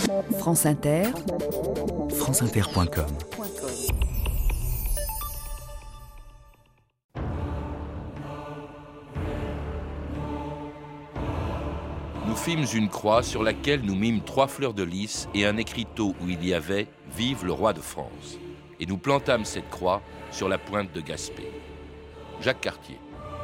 France Inter, franceinter.com. Nous fîmes une croix sur laquelle nous mîmes 3 fleurs de lys et un écriteau où il y avait « Vive le roi de France ». Et nous plantâmes cette croix sur la pointe de Gaspé. Jacques Cartier.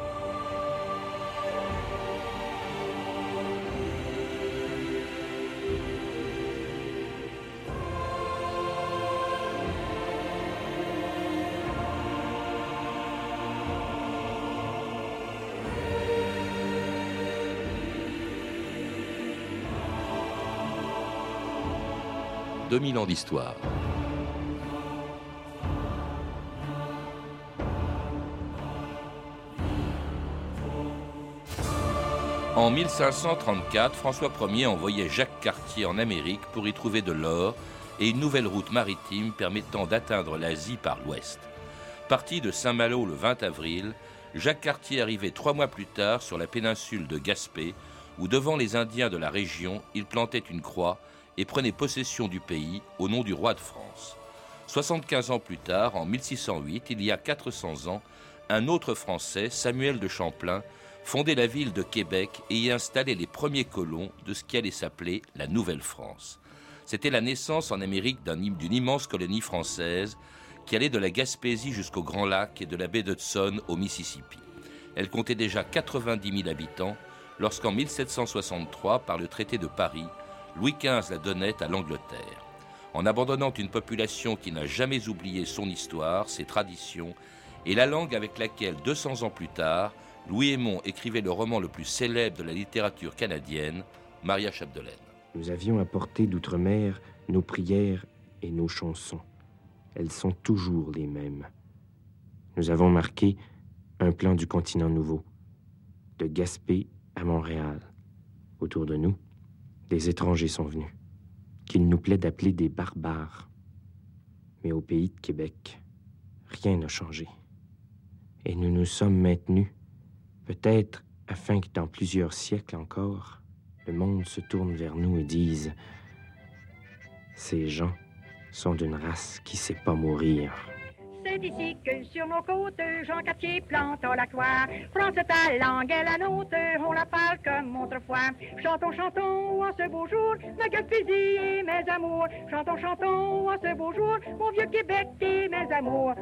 « 2000 ans d'histoire. En 1534, François Ier envoyait Jacques Cartier en Amérique pour y trouver de l'or et une nouvelle route maritime permettant d'atteindre l'Asie par l'ouest. Parti de Saint-Malo le 20 avril, Jacques Cartier arrivait 3 mois plus tard sur la péninsule de Gaspé, où devant les Indiens de la région, il plantait une croix et prenait possession du pays au nom du roi de France. 75 ans plus tard, en 1608, il y a 400 ans, un autre Français, Samuel de Champlain, fondait la ville de Québec et y installait les premiers colons de ce qui allait s'appeler la Nouvelle-France. C'était la naissance en Amérique d'une immense colonie française qui allait de la Gaspésie jusqu'au Grand Lac et de la baie d'Hudson au Mississippi. Elle comptait déjà 90 000 habitants lorsqu'en 1763, par le traité de Paris, Louis XV la donnait à l'Angleterre. En abandonnant une population qui n'a jamais oublié son histoire, ses traditions et la langue avec laquelle, 200 ans plus tard, Louis Aymon écrivait le roman le plus célèbre de la littérature canadienne, Maria Chapdelaine. Nous avions apporté d'outre-mer nos prières et nos chansons. Elles sont toujours les mêmes. Nous avons marqué un plan du continent nouveau, de Gaspé à Montréal. Autour de nous, des étrangers sont venus, qu'il nous plaît d'appeler des barbares. Mais au pays de Québec, rien n'a changé. Et nous nous sommes maintenus, peut-être afin que dans plusieurs siècles encore, le monde se tourne vers nous et dise « Ces gens sont d'une race qui sait pas mourir. » C'est ici que sur nos côtes, Jean Cartier plante la croix. France ta langue est la nôtre, on la parle comme autrefois. Chantons, chantons en ce beau jour, ma Gaspésie et mes amours. Chantons, chantons en ce beau jour, mon vieux Québec et mes amours.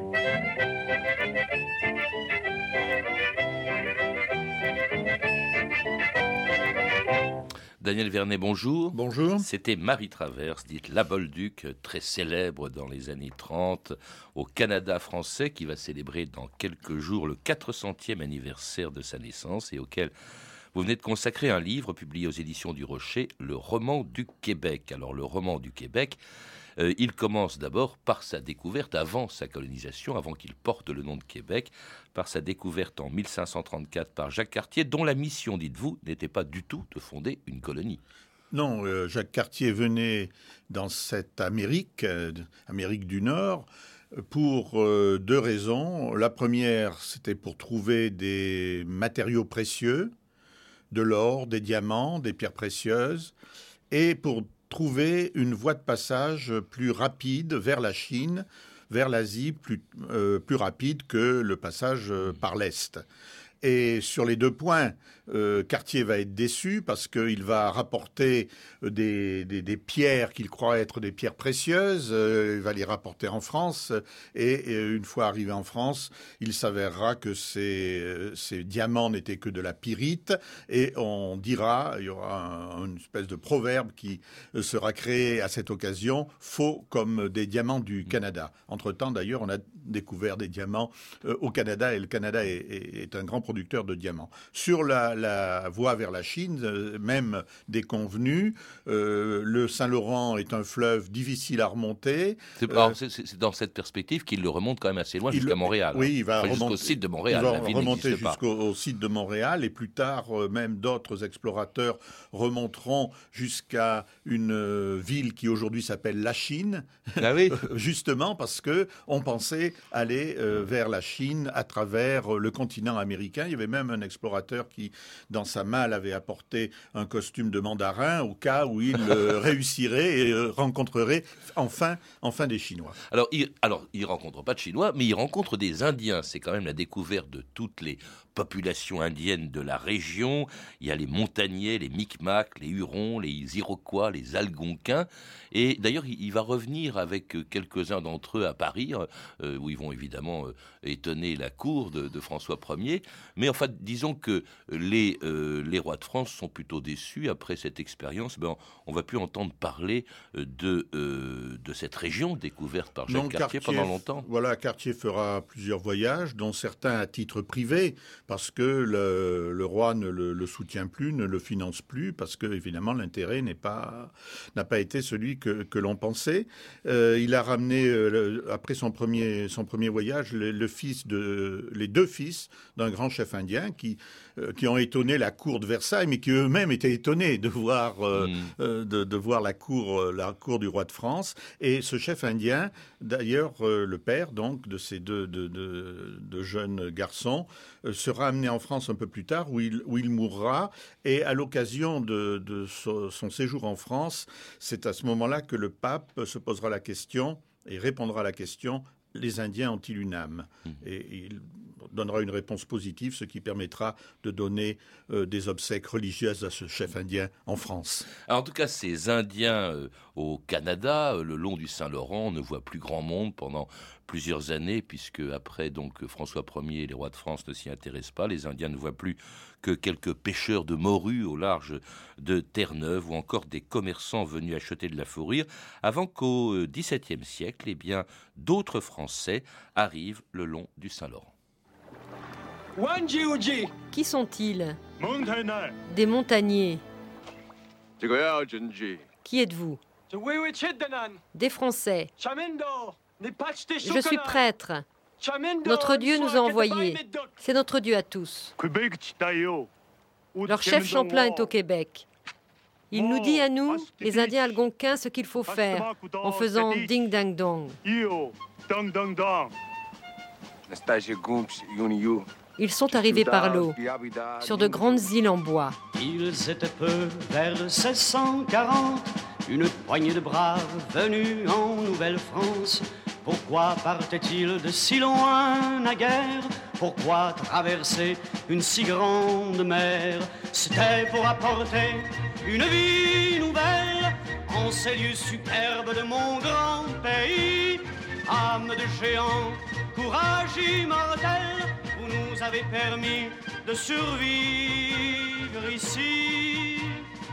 Daniel Vernet, bonjour. Bonjour. C'était Marie Traverse, dite la Bolduc, très célèbre dans les années 30 au Canada français, qui va célébrer dans quelques jours le 400e anniversaire de sa naissance et auquel vous venez de consacrer un livre publié aux éditions du Rocher, Le roman du Québec. Alors le roman du Québec, il commence d'abord par sa découverte, avant sa colonisation, avant qu'il porte le nom de Québec, par sa découverte en 1534 par Jacques Cartier, dont la mission, dites-vous, n'était pas du tout de fonder une colonie. Non, Jacques Cartier venait dans cette Amérique, Amérique du Nord, pour 2 raisons. La première, c'était pour trouver des matériaux précieux, de l'or, des diamants, des pierres précieuses, et pour trouver une voie de passage plus rapide vers la Chine, vers l'Asie, plus rapide que le passage par l'Est. Et sur les 2 points, Cartier va être déçu parce qu'il va rapporter des pierres qu'il croit être des pierres précieuses. Il va les rapporter en France et une fois arrivé en France, il s'avérera que ces diamants n'étaient que de la pyrite et on dira, il y aura une espèce de proverbe qui sera créé à cette occasion, faux comme des diamants du Canada. Entre-temps, d'ailleurs, on a découvert des diamants au Canada et le Canada est un grand producteur de diamants. Sur la voie vers la Chine, même déconvenue, le Saint-Laurent est un fleuve difficile à remonter. C'est dans cette perspective qu'il le remonte quand même assez loin jusqu'à Montréal. Oui, il va jusqu'au site de Montréal. Il va remonter jusqu'au site de Montréal et plus tard, même d'autres explorateurs remonteront jusqu'à une ville qui aujourd'hui s'appelle la Chine. Ah oui. Justement parce que on pensait aller vers la Chine à travers le continent américain. Il y avait même un explorateur qui dans sa malle, avait apporté un costume de mandarin au cas où il réussirait et rencontrerait enfin des Chinois. Alors, il rencontre pas de Chinois, mais il rencontre des Indiens. C'est quand même la découverte de toutes les populations indiennes de la région. Il y a les Montagnais, les Micmacs, les Hurons, les Iroquois, les Algonquins. Et d'ailleurs, il va revenir avec quelques-uns d'entre eux à Paris, où ils vont évidemment étonner la cour de François Ier. Mais enfin, disons que les rois de France sont plutôt déçus. Après cette expérience, on va plus entendre parler de cette région découverte par Jacques Cartier pendant longtemps. Voilà, Cartier fera plusieurs voyages, dont certains à titre privé, parce que le roi ne le soutient plus, ne le finance plus, parce que évidemment l'intérêt n'a pas été celui que l'on pensait. Il a ramené après son premier voyage les deux fils d'un grand chef indien qui ont étonné la cour de Versailles, mais qui eux-mêmes étaient étonnés de voir la cour du roi de France. Et ce chef indien, d'ailleurs, le père donc de ces deux jeunes garçons, sera amené en France un peu plus tard, où il mourra. Et à l'occasion de son séjour en France, c'est à ce moment-là que le pape se posera la question et répondra à la question: les Indiens ont-ils une âme ? Et il donnera une réponse positive, ce qui permettra de donner des obsèques religieuses à ce chef indien en France. Alors, en tout cas, ces Indiens au Canada, le long du Saint-Laurent, ne voient plus grand monde pendant plusieurs années, puisque après donc François Ier et les rois de France ne s'y intéressent pas. Les Indiens ne voient plus que quelques pêcheurs de morues au large de Terre-Neuve, ou encore des commerçants venus acheter de la fourrure, avant qu'au XVIIe siècle, d'autres Français arrivent le long du Saint-Laurent. Qui sont-ils ? Des montagnais. Qui êtes-vous ? Des Français. Je suis prêtre. Notre Dieu nous a envoyés. C'est notre Dieu à tous. Leur chef Champlain est au Québec. Il nous dit à nous, les Indiens algonquins, ce qu'il faut faire en faisant ding-dang-dong. Ils sont arrivés par l'eau, sur de grandes îles en bois. Ils étaient peu vers 1640, une poignée de braves venus en Nouvelle-France. Pourquoi partaient-ils de si loin naguère ? Pourquoi traverser une si grande mer ? C'était pour apporter une vie nouvelle en ces lieux superbes de mon grand pays. Âme de géant, courage immortel, vous nous avez permis de survivre ici.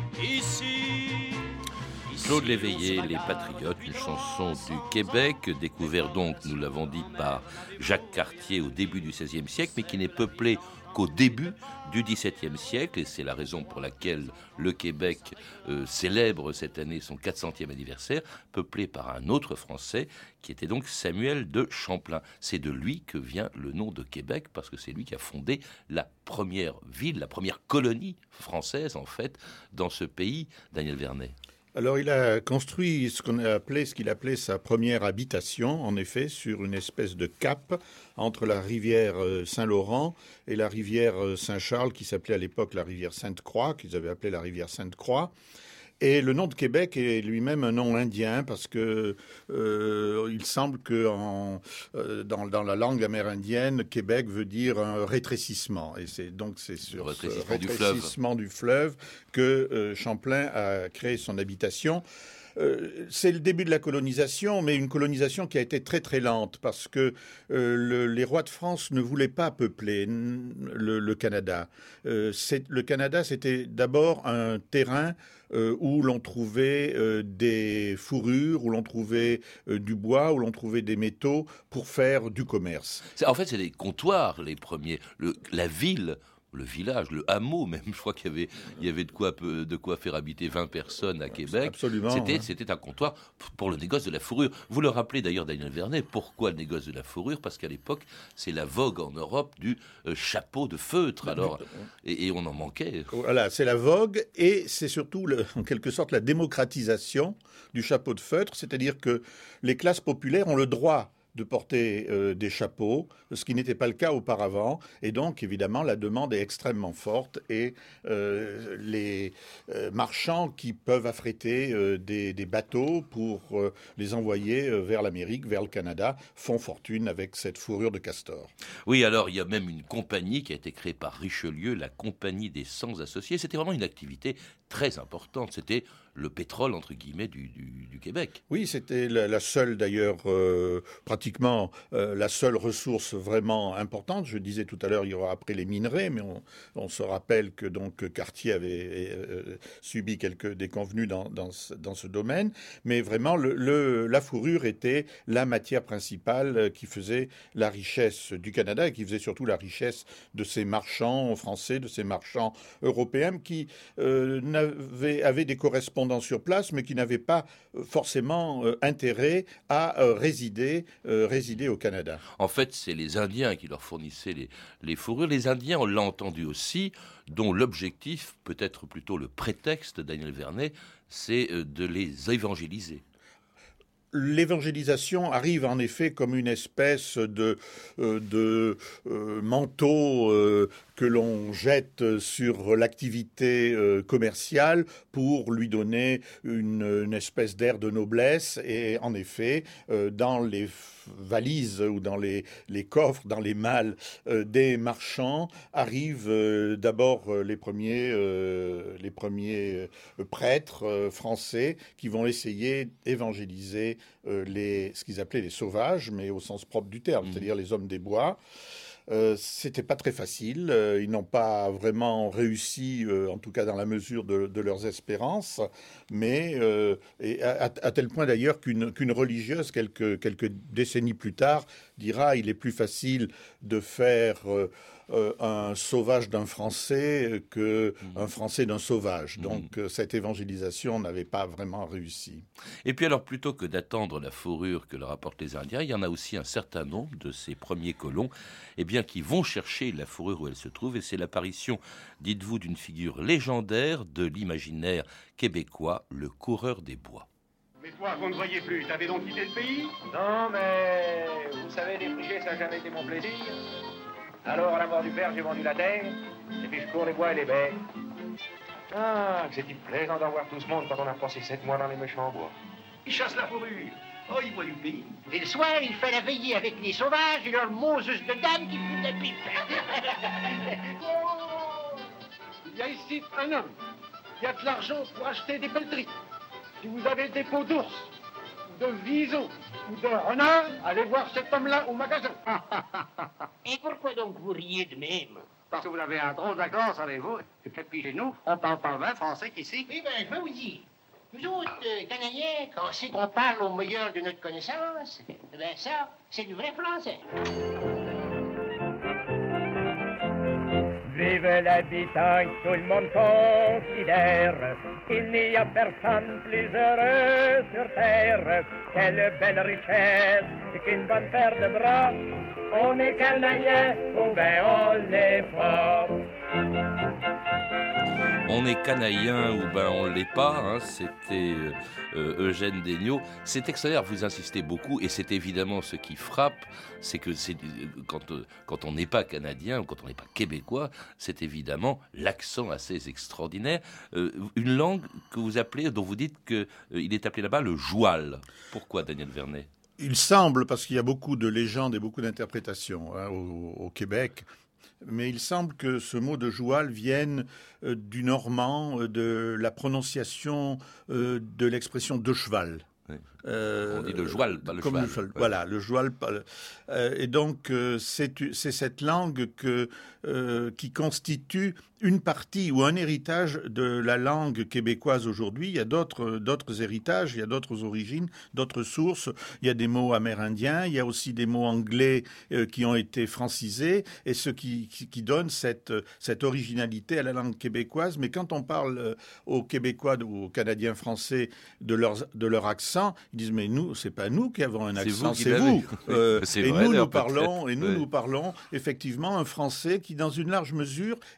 Claude Léveillé, Les Patriotes, une chanson du Québec, découverte donc, nous l'avons dit, par Jacques Cartier au début du XVIe siècle, mais qui n'est peuplée qu'au début du XVIIe siècle, et c'est la raison pour laquelle le Québec célèbre cette année son 400e anniversaire, peuplé par un autre Français, qui était donc Samuel de Champlain. C'est de lui que vient le nom de Québec, parce que c'est lui qui a fondé la première ville, la première colonie française, en fait, dans ce pays, Daniel Vernet. Alors, il a construit ce qu'il appelait sa première habitation, en effet, sur une espèce de cap entre la rivière Saint-Laurent et la rivière Saint-Charles, qui s'appelait à l'époque la rivière Sainte-Croix, qu'ils avaient appelée la rivière Sainte-Croix. Et le nom de Québec est lui-même un nom indien, parce que il semble que dans la langue amérindienne, Québec veut dire un rétrécissement. Et c'est sur ce rétrécissement du fleuve que Champlain a créé son habitation. C'est le début de la colonisation, mais une colonisation qui a été très très lente, parce que les rois de France ne voulaient pas peupler le Canada. Le Canada, c'était d'abord un terrain où l'on trouvait des fourrures, où l'on trouvait du bois, où l'on trouvait des métaux pour faire du commerce. En fait, c'est des comptoirs, les premiers. La ville... Le village, le hameau même, je crois qu'il y avait de quoi faire habiter 20 personnes à Québec. Absolument. C'était un comptoir pour le négoce de la fourrure. Vous le rappelez d'ailleurs, Daniel Vernet, pourquoi le négoce de la fourrure ? Parce qu'à l'époque, c'est la vogue en Europe du chapeau de feutre. Alors, et on en manquait. Voilà, c'est la vogue, et c'est surtout, en quelque sorte, la démocratisation du chapeau de feutre, c'est-à-dire que les classes populaires ont le droit de porter des chapeaux, ce qui n'était pas le cas auparavant. Et donc, évidemment, la demande est extrêmement forte et les marchands qui peuvent affréter des bateaux pour les envoyer vers l'Amérique, vers le Canada, font fortune avec cette fourrure de castor. Oui, alors il y a même une compagnie qui a été créée par Richelieu, la Compagnie des 100 associés. C'était vraiment une activité très importante. C'était le pétrole, entre guillemets, du Québec. Oui, c'était la seule, d'ailleurs, pratiquement la seule ressource vraiment importante. Je disais tout à l'heure, il y aura après les minerais, mais on se rappelle que donc Cartier avait subi quelques déconvenues dans ce domaine. Mais vraiment, la fourrure était la matière principale qui faisait la richesse du Canada et qui faisait surtout la richesse de ces marchands français, de ces marchands européens qui avaient des correspondances sur place, mais qui n'avaient pas forcément intérêt à résider au Canada. En fait, c'est les Indiens qui leur fournissaient les fourrures. Les Indiens, on l'a entendu aussi, dont l'objectif, peut-être plutôt le prétexte, Daniel Vernet, c'est de les évangéliser. L'évangélisation arrive en effet comme une espèce de manteau que l'on jette sur l'activité commerciale pour lui donner une espèce d'air de noblesse. Et en effet, dans les valises ou dans les coffres, dans les malles des marchands, arrivent d'abord les premiers prêtres français qui vont essayer d'évangéliser ce qu'ils appelaient les sauvages, mais au sens propre du terme, c'est-à-dire les hommes des bois. C'était pas très facile. Ils n'ont pas vraiment réussi, en tout cas dans la mesure de leurs espérances, mais à tel point d'ailleurs qu'une religieuse, quelques décennies plus tard, dira il est plus facile de faire un sauvage d'un Français qu'un Français d'un sauvage. Donc cette évangélisation n'avait pas vraiment réussi. Et puis alors, plutôt que d'attendre la fourrure que leur apportent les Indiens, il y en a aussi un certain nombre de ces premiers colons qui vont chercher la fourrure où elle se trouve. Et c'est l'apparition, dites-vous, d'une figure légendaire de l'imaginaire québécois, le coureur des bois. Mais toi, qu'on ne voyait plus, t'avais donc quitté le pays? Non, mais vous savez, défricher, ça n'a jamais été mon plaisir. Alors, à la mort du père, j'ai vendu la terre, et puis je cours les bois et les baies. Ah, que c'est-il plaisant d'en voir tout ce monde quand on a passé 7 mois dans les méchants bois. Ils chassent la fourrure. Oh, ils voient du pays. Et le soir, il fait la veillée avec les sauvages et leur Moses de dame qui fume la pipe. Il y a ici un homme qui a de l'argent pour acheter des pelleteries. Si vous avez des peaux d'ours, de visons ou de renard, allez voir cet homme-là au magasin. Et pourquoi donc vous riez de même? Parce que vous avez un drôle d'accent, savez-vous. Et puis chez nous, on parle pas bien français qu'ici. Oui, je vais vous dire. Nous autres, Canadiens, quand c'est qu'on parle au meilleur de notre connaissance, ça, c'est du vrai français. Vive l'habitant que tout le monde considère. Il n'y a personne plus heureux sur terre. Quelle belle richesse qu'une bonne paire de bras. On est Canadien, ou ben on l'est pas. On est canadien ou ben on ne l'est pas, hein, c'était Eugène Degnaud. C'est extraordinaire, vous insistez beaucoup, et c'est évidemment ce qui frappe, c'est que quand on n'est pas canadien ou quand on n'est pas québécois, c'est évidemment l'accent assez extraordinaire. Une langue que vous appelez, dont vous dites qu'il est appelé là-bas le joual. Pourquoi, Daniel Vernet? Il semble, parce qu'il y a beaucoup de légendes et beaucoup d'interprétations au Québec, mais il semble que ce mot de joual vienne du normand, de la prononciation de l'expression de cheval. Oui. On dit le joual, pas le cheval. Le cheval. Voilà, le joual. Et donc, c'est cette langue qui constitue une partie ou un héritage de la langue québécoise aujourd'hui. Il y a d'autres héritages, il y a d'autres origines, d'autres sources. Il y a des mots amérindiens, il y a aussi des mots anglais qui ont été francisés, et ce qui donne cette originalité à la langue québécoise. Mais quand on parle aux Québécois ou aux Canadiens français de leur accent, ils disent mais nous, c'est pas nous qui avons un accent, c'est vous. Nous parlons effectivement un français qui, dans une large mesure, est resté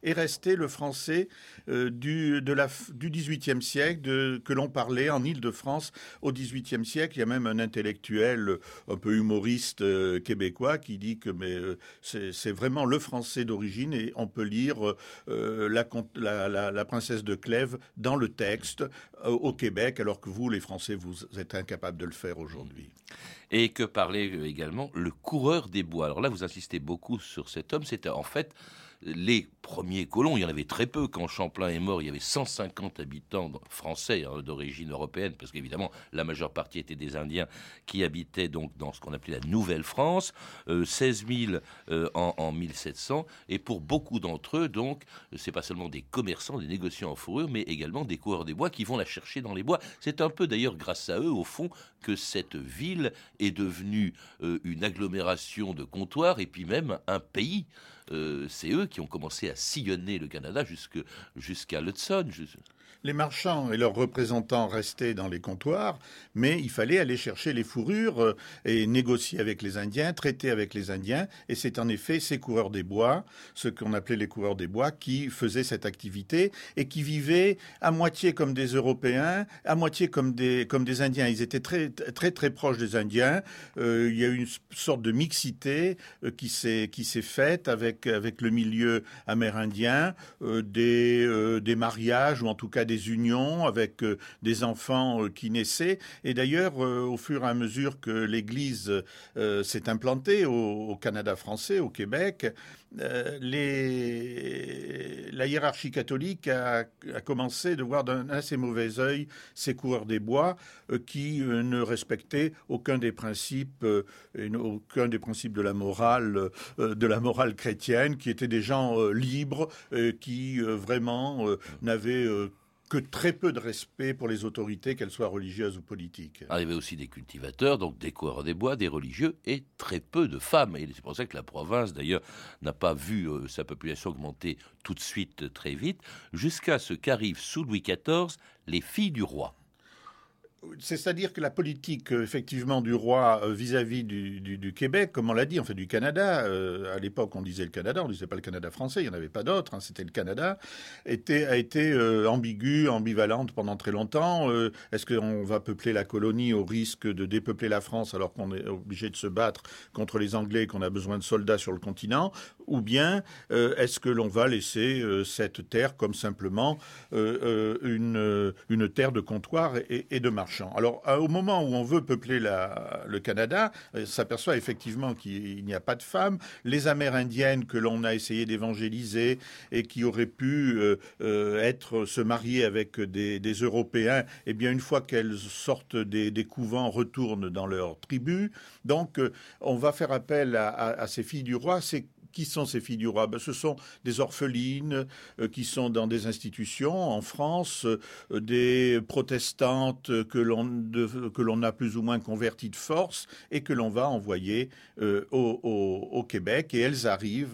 c'était le français du XVIIIe siècle, que l'on parlait en Île-de-France au XVIIIe siècle. Il y a même un intellectuel un peu humoriste québécois qui dit que c'est vraiment le français d'origine et on peut lire la princesse de Clèves dans le texte au Québec, alors que vous, les Français, vous êtes incapables de le faire aujourd'hui. Et que parlait également le coureur des bois. Alors là, vous insistez beaucoup sur cet homme. C'était en fait les premiers colons. Il y en avait très peu. Quand Champlain est mort, il y avait 150 habitants français d'origine européenne, parce qu'évidemment, la majeure partie étaient des Indiens qui habitaient donc dans ce qu'on appelait la Nouvelle-France, 16 000 en 1700. Et pour beaucoup d'entre eux, donc, c'est pas seulement des commerçants, des négociants en fourrure, mais également des coureurs des bois qui vont la chercher dans les bois. C'est un peu d'ailleurs grâce à eux, au fond, que cette ville est devenue une agglomération de comptoirs et puis même un pays. C'est eux qui ont commencé à sillonner le Canada jusqu'à l'Hudson. Les marchands et leurs représentants restaient dans les comptoirs, mais il fallait aller chercher les fourrures et négocier avec les Indiens, traiter avec les Indiens. Et c'est en effet ces coureurs des bois, ce qu'on appelait les coureurs des bois, qui faisaient cette activité et qui vivaient à moitié comme des Européens, à moitié comme des Indiens. Ils étaient très, très, très proches des Indiens. Il y a eu une sorte de mixité qui s'est faite avec le milieu amérindien, des mariages ou en tout cas des unions avec des enfants qui naissaient. Et d'ailleurs, au fur et à mesure que l'Église s'est implantée au Canada français, au Québec, la hiérarchie catholique a commencé de voir d'un assez mauvais œil ces coureurs des bois qui ne respectaient aucun des principes de la morale chrétienne, qui étaient des gens libres, qui vraiment n'avaient que très peu de respect pour les autorités, qu'elles soient religieuses ou politiques. Il y avait aussi des cultivateurs, donc des coureurs des bois, des religieux, et très peu de femmes. Et c'est pour ça que la province, d'ailleurs, n'a pas vu sa population augmenter tout de suite très vite, jusqu'à ce qu'arrivent sous Louis XIV les filles du roi. C'est-à-dire que la politique, effectivement, du roi vis-à-vis du Québec, comme on l'a dit, en fait, du Canada, à l'époque, on disait le Canada, on disait pas le Canada français, il n'y en avait pas d'autre, c'était le Canada, a été ambiguë, ambivalente pendant très longtemps. Est-ce qu'on va peupler la colonie au risque de dépeupler la France alors qu'on est obligé de se battre contre les Anglais et qu'on a besoin de soldats sur le continent? Ou bien est-ce que l'on va laisser cette terre comme simplement une terre de comptoir et de marché? Alors, au moment où on veut peupler le Canada, on s'aperçoit effectivement qu'il n'y a pas de femmes. Les Amérindiennes que l'on a essayé d'évangéliser et qui auraient pu se marier avec des Européens, eh bien, une fois qu'elles sortent des couvents, retournent dans leur tribu. Donc, on va faire appel à ces filles du roi. Qui sont ces filles du roi? Ce sont des orphelines qui sont dans des institutions en France, des protestantes que l'on a plus ou moins converties de force et que l'on va envoyer au Québec. Et elles arrivent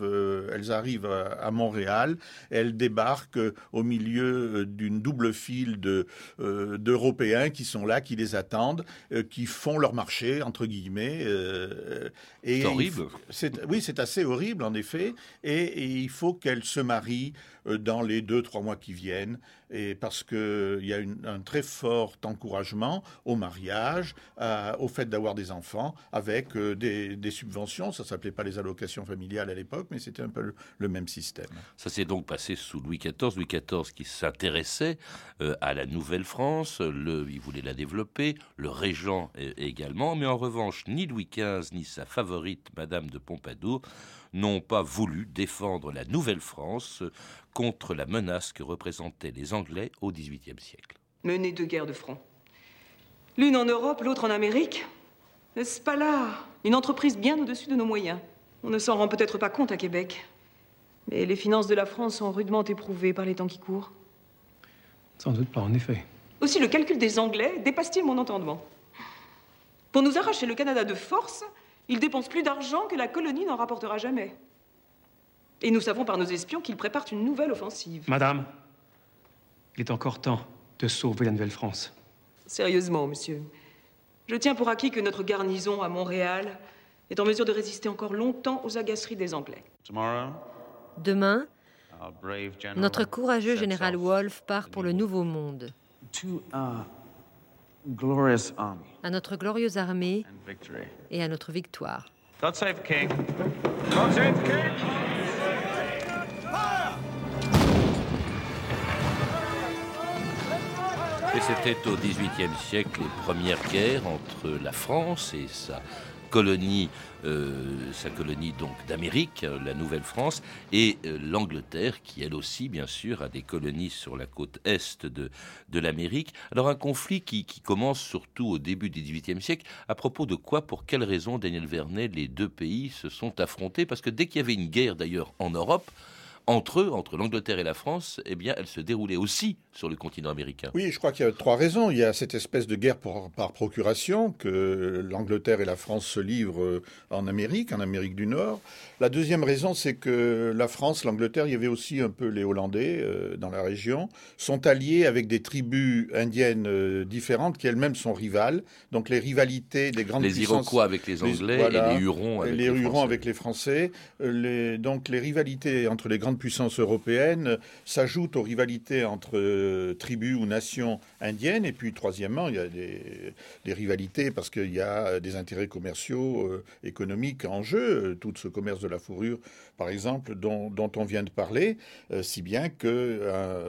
à Montréal. Elles débarquent au milieu d'une double file d'Européens qui sont là, qui les attendent, qui font leur marché, entre guillemets. C'est horrible. Oui, c'est assez horrible, en effet, et il faut qu'elle se marie dans les 2-3 mois qui viennent, et parce qu'il y a un très fort encouragement au mariage, au fait d'avoir des enfants, avec des subventions. Ça ne s'appelait pas les allocations familiales à l'époque, mais c'était un peu le même système. Ça s'est donc passé sous Louis XIV. Louis XIV qui s'intéressait à la Nouvelle-France, il voulait la développer, le régent également, mais en revanche, ni Louis XV ni sa favorite, Madame de Pompadour, n'ont pas voulu défendre la Nouvelle-France contre la menace que représentaient les Anglais au XVIIIe siècle. Mener 2 guerres de front. L'une en Europe, l'autre en Amérique. N'est-ce pas là une entreprise bien au-dessus de nos moyens? On ne s'en rend peut-être pas compte à Québec, mais les finances de la France sont rudement éprouvées par les temps qui courent. Sans doute pas, en effet. Aussi, le calcul des Anglais dépasse-t-il mon entendement? Pour nous arracher le Canada de force, ils dépensent plus d'argent que la colonie n'en rapportera jamais. Et nous savons par nos espions qu'ils préparent une nouvelle offensive. Madame, il est encore temps de sauver la Nouvelle-France. Sérieusement, monsieur, je tiens pour acquis que notre garnison à Montréal est en mesure de résister encore longtemps aux agaceries des Anglais. Demain, Notre courageux général Wolfe part pour le Nouveau Monde. À notre glorieuse armée et à notre victoire. God save the King. God save the King. Et c'était au XVIIIe siècle les premières guerres entre la France et sa colonie donc d'Amérique, la Nouvelle-France, et l'Angleterre, qui elle aussi, bien sûr, a des colonies sur la côte est de l'Amérique. Alors un conflit qui commence surtout au début du XVIIIe siècle. À propos de quoi, pour quelles raisons, Daniel Vernet, les deux pays se sont affrontés? Parce que dès qu'il y avait une guerre, d'ailleurs, en Europe, entre eux, entre l'Angleterre et la France, eh bien, elle se déroulait aussi sur le continent américain. Oui, je crois qu'il y a trois raisons. Il y a cette espèce de guerre par procuration que l'Angleterre et la France se livrent en Amérique du Nord. La deuxième raison, c'est que la France, l'Angleterre, il y avait aussi un peu les Hollandais dans la région, sont alliés avec des tribus indiennes différentes qui elles-mêmes sont rivales. Donc les rivalités des grandes puissances... Les Iroquois avec les Anglais et les Hurons avec les Français. Donc les rivalités entre les grandes puissances européennes s'ajoutent aux rivalités entre tribus ou nations indiennes. Et puis, troisièmement, il y a des rivalités parce qu'il y a des intérêts commerciaux, économiques en jeu. Tout ce commerce de la fourrure, par exemple, dont on vient de parler, si bien que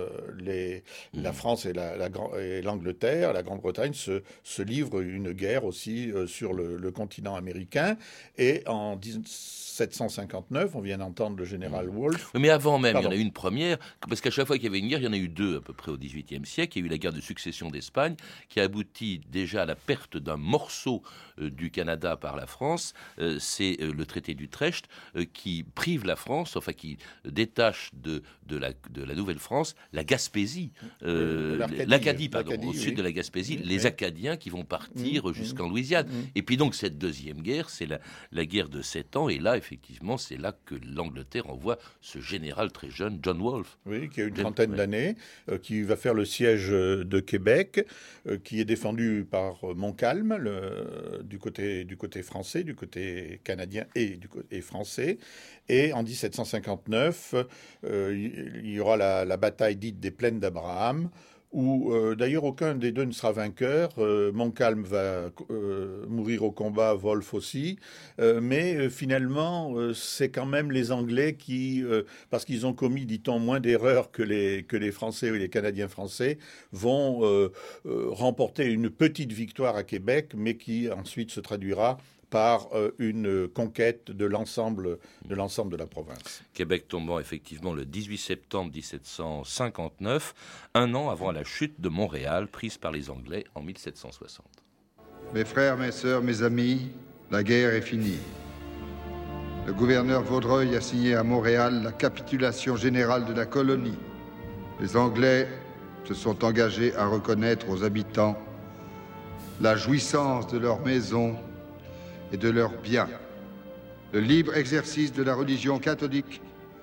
la France et l'Angleterre, la Grande-Bretagne, se livrent une guerre aussi sur le continent américain. Et en 1759, on vient d'entendre le général Wolfe. Mais avant même, il y en a eu une première, parce qu'à chaque fois qu'il y avait une guerre, il y en a eu deux à peu près au XVIIIe siècle. Il y a eu la guerre de succession d'Espagne, qui a abouti déjà à la perte d'un morceau du Canada par la France. C'est le traité d'Utrecht qui prive la France, enfin qui détache de la Nouvelle-France la Gaspésie, l'Acadie, au sud de la Gaspésie, les Acadiens qui vont partir jusqu'en Louisiane. Et puis donc cette deuxième guerre, c'est la guerre de 7 ans, et là, effectivement, c'est là que l'Angleterre envoie ce général très jeune, John Wolfe. Oui, qui a une trentaine d'années, qui va faire le siège de Québec, qui est défendu par Montcalm, du côté français, du côté canadien et français. Et en 1759, il y aura la bataille dite des Plaines d'Abraham, où d'ailleurs aucun des deux ne sera vainqueur. Montcalm va mourir au combat, Wolfe aussi, mais finalement c'est quand même les Anglais qui, parce qu'ils ont commis, dit-on, moins d'erreurs que les Français ou les Canadiens français, vont remporter une petite victoire à Québec, mais qui ensuite se traduira par une conquête de l'ensemble de la province. Québec tombant effectivement le 18 septembre 1759, un an avant la chute de Montréal, prise par les Anglais en 1760. Mes frères, mes sœurs, mes amis, la guerre est finie. Le gouverneur Vaudreuil a signé à Montréal la capitulation générale de la colonie. Les Anglais se sont engagés à reconnaître aux habitants la jouissance de leurs maisons et de leurs biens. Le libre exercice de la religion catholique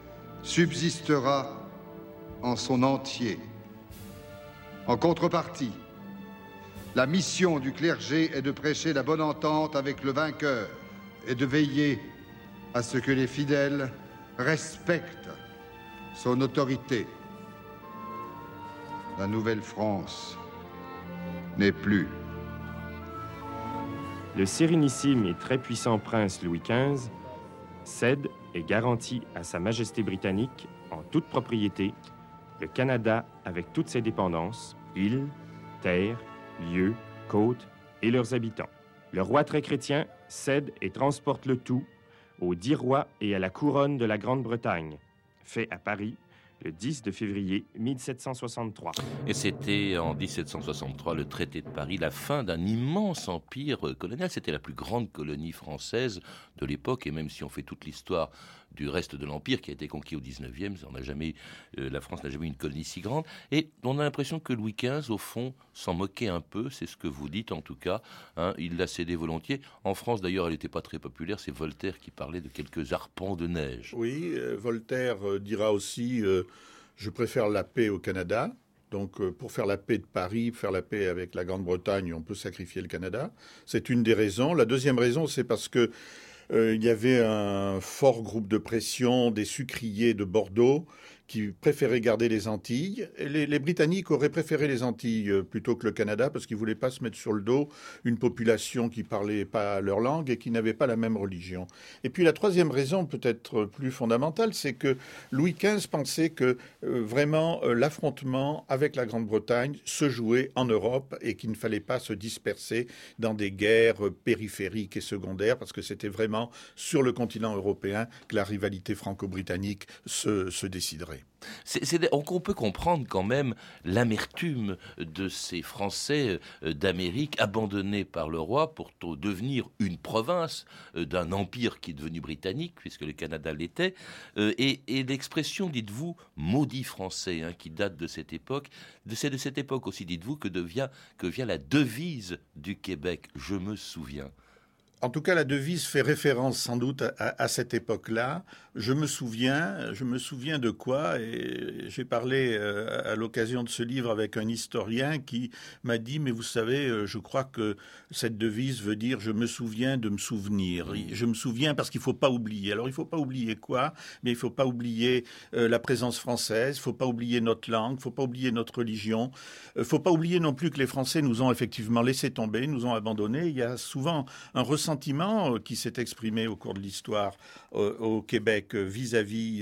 subsistera en son entier. En contrepartie, la mission du clergé est de prêcher la bonne entente avec le vainqueur et de veiller à ce que les fidèles respectent son autorité. La Nouvelle-France n'est plus. Le sérénissime et très puissant prince Louis XV cède et garantit à Sa Majesté britannique, en toute propriété, le Canada avec toutes ses dépendances, îles, terres, lieux, côtes et leurs habitants. Le roi très chrétien cède et transporte le tout aux 10 rois et à la couronne de la Grande-Bretagne, fait à Paris le 10 de février 1763. Et c'était en 1763 le traité de Paris, la fin d'un immense empire colonial. C'était la plus grande colonie française de l'époque, et même si on fait toute l'histoire du reste de l'empire qui a été conquis au 19e, la France n'a jamais eu une colonie si grande. Et on a l'impression que Louis XV, au fond, s'en moquait un peu, c'est ce que vous dites en tout cas. Il l'a cédé volontiers. En France, d'ailleurs, elle n'était pas très populaire. C'est Voltaire qui parlait de quelques arpents de neige. Oui, Voltaire dira aussi je préfère la paix au Canada. Donc, pour faire la paix de Paris, faire la paix avec la Grande-Bretagne, on peut sacrifier le Canada. C'est une des raisons. La deuxième raison, c'est parce que il y avait un fort groupe de pression des sucriers de Bordeaux qui préférait garder les Antilles. Et les Britanniques auraient préféré les Antilles plutôt que le Canada parce qu'ils ne voulaient pas se mettre sur le dos une population qui ne parlait pas leur langue et qui n'avait pas la même religion. Et puis la troisième raison, peut-être plus fondamentale, c'est que Louis XV pensait que vraiment l'affrontement avec la Grande-Bretagne se jouait en Europe et qu'il ne fallait pas se disperser dans des guerres périphériques et secondaires parce que c'était vraiment sur le continent européen que la rivalité franco-britannique se déciderait. On peut comprendre quand même l'amertume de ces Français d'Amérique abandonnés par le roi pour devenir une province d'un empire qui est devenu britannique, puisque le Canada l'était, et l'expression, dites-vous, maudit français, qui date de cette époque. C'est de cette époque aussi, dites-vous, que vient la devise du Québec, je me souviens. En tout cas, la devise fait référence sans doute à cette époque-là. Je me souviens de quoi, et j'ai parlé à l'occasion de ce livre avec un historien qui m'a dit, mais vous savez, je crois que cette devise veut dire « je me souviens de me souvenir ». Je me souviens parce qu'il ne faut pas oublier. Alors, il ne faut pas oublier quoi? Mais il ne faut pas oublier la présence française, il ne faut pas oublier notre langue, il ne faut pas oublier notre religion. Il ne faut pas oublier non plus que les Français nous ont effectivement laissé tomber, nous ont abandonnés. Il y a souvent un ressentiment qui s'est exprimé au cours de l'histoire au Québec vis-à-vis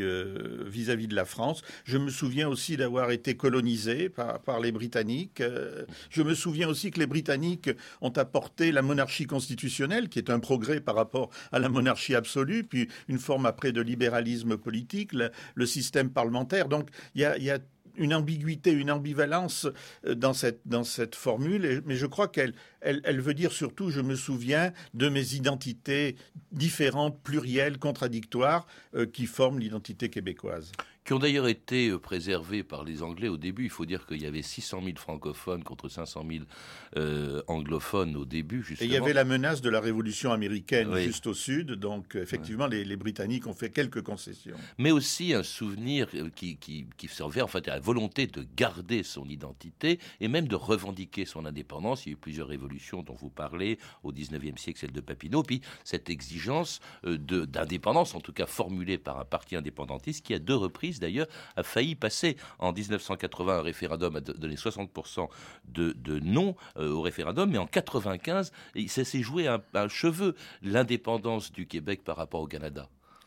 de la France. Je me souviens aussi d'avoir été colonisé par les Britanniques. Je me souviens aussi que les Britanniques ont apporté la monarchie constitutionnelle, qui est un progrès par rapport à la monarchie absolue, puis une forme après de libéralisme politique, le système parlementaire. Donc il y a une ambiguïté, une ambivalence dans cette formule, mais je crois qu'elle veut dire surtout, je me souviens de mes identités différentes, plurielles, contradictoires, qui forment l'identité québécoise. Qui ont d'ailleurs été préservés par les Anglais au début. Il faut dire qu'il y avait 600 000 francophones contre 500 000 anglophones au début, justement. Et il y avait la menace de la Révolution américaine juste au sud, donc effectivement les Britanniques ont fait quelques concessions. Mais aussi un souvenir qui servait en fait à la volonté de garder son identité et même de revendiquer son indépendance. Il y a eu plusieurs révolutions dont vous parlez, au 19e siècle, celle de Papineau, puis cette exigence d'indépendance, en tout cas formulée par un parti indépendantiste qui, à deux reprises, d'ailleurs, a failli passer en 1980 un référendum à donner 60% de non au référendum, mais en 95, ça s'est joué à un cheveu, l'indépendance du Québec par rapport au Canada.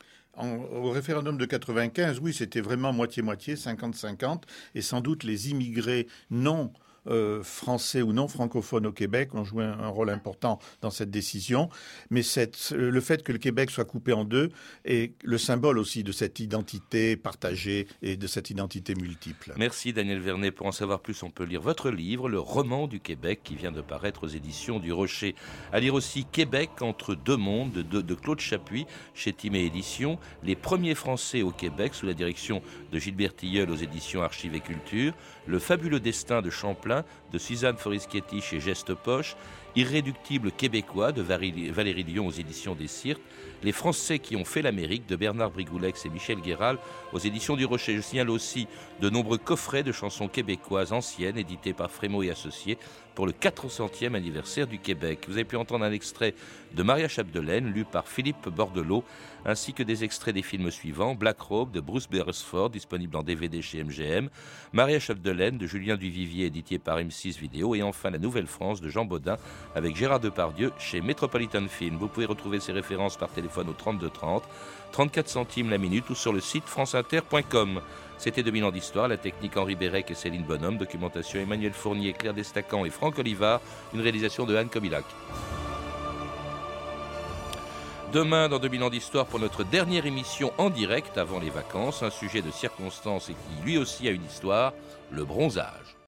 Au référendum de 95, oui, c'était vraiment moitié-moitié, 50-50, et sans doute les immigrés non français ou non francophones au Québec ont joué un rôle important dans cette décision. Mais le fait que le Québec soit coupé en deux est le symbole aussi de cette identité partagée et de cette identité multiple. Merci Daniel Vernet. Pour en savoir plus, on peut lire votre livre, Le roman du Québec, qui vient de paraître aux éditions du Rocher. À lire aussi Québec entre deux mondes de Claude Chapuis chez Timé Éditions. Les premiers Français au Québec sous la direction de Gilbert Tilleul aux éditions Archives et Culture. Le fabuleux destin de Champlain de Suzanne Forischetti chez Geste Poche, Irréductible québécois de Valérie Lyon aux éditions des Cirques, Les Français qui ont fait l'Amérique de Bernard Brigoulex et Michel Guéral aux éditions du Rocher. Je signale aussi de nombreux coffrets de chansons québécoises anciennes édités par Frémaux et Associés pour le 400e anniversaire du Québec. Vous avez pu entendre un extrait de Maria Chapdelaine lu par Philippe Bordelot, ainsi que des extraits des films suivants: Black Robe de Bruce Beresford, disponible en DVD chez MGM, Maria Chapdelaine de Julien Duvivier, édité par M6 Vidéo, et enfin La Nouvelle France de Jean Baudin avec Gérard Depardieu chez Metropolitan Film. Vous pouvez retrouver ces références par téléphone au 32 30, 34 centimes la minute ou sur le site franceinter.com. C'était 2000 ans d'histoire, la technique Henri Bérec et Céline Bonhomme, documentation Emmanuel Fournier, Claire Destacan et Franck Olivard, une réalisation de Anne Kobilac. Demain, dans 2000 ans d'histoire, pour notre dernière émission en direct avant les vacances, un sujet de circonstance et qui lui aussi a une histoire, le bronzage.